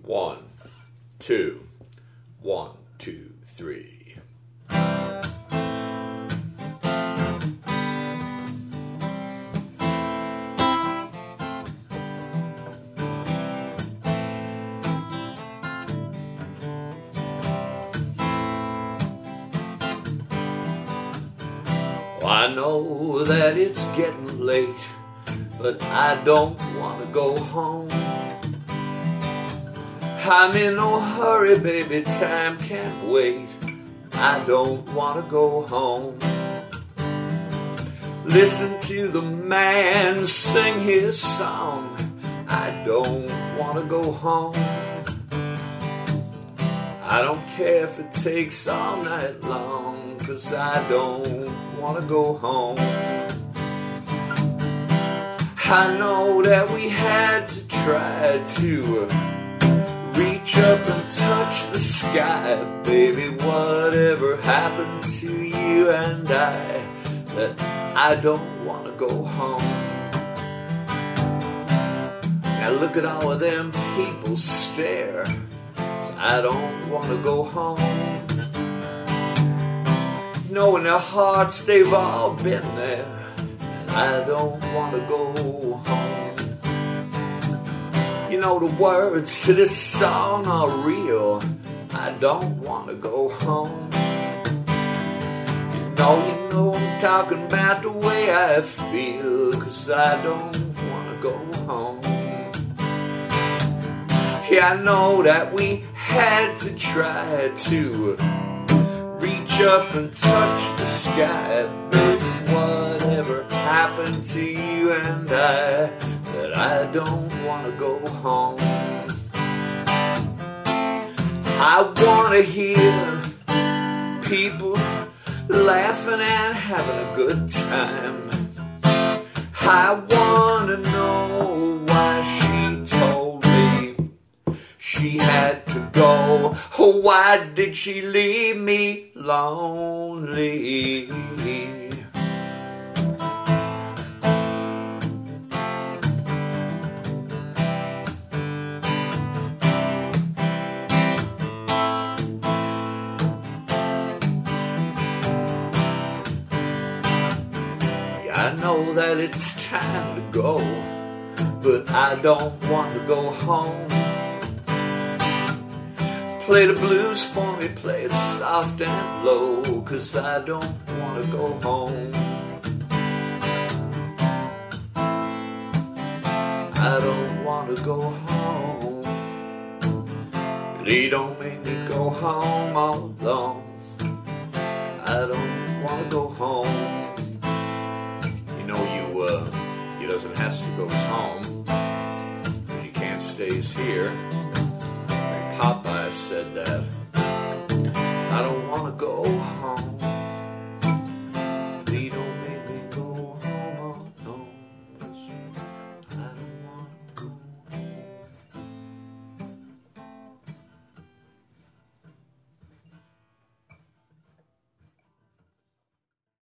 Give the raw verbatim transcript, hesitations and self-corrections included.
One, two, one, two, three. I know that it's getting late, but I don't want to go home. I'm in no hurry, baby, time can't wait. I don't want to go home. Listen to the man sing his song. I don't want to go home. I don't care if it takes all night long, 'cause I don't want to go home. I know that we had to try to reach up and touch the sky, baby, whatever happened to you and I, that I don't want to go home. Now look at all of them people stare, I don't want to go home. know in their hearts they've all been there, and I don't want to go home. You know the words to this song are real, I don't want to go home. You know, you know I'm talking about the way I feel, 'cause I don't want to go home. Yeah, I know that we had to try to reach up and touch the sky, baby, whatever happened to you and I, that I don't want to go home. I want to hear people laughing and having a good time. I want to know why she told me she had to go. Oh, why did she leave me lonely? I know that it's time to go, but I don't want to go home. Play the blues for me, play it soft and low, 'cause I don't want to go home. I don't want to go home. Please don't make me go home all alone. I don't want to go home. You, uh, he doesn't have to go home. He can't stay here. Popeye said that.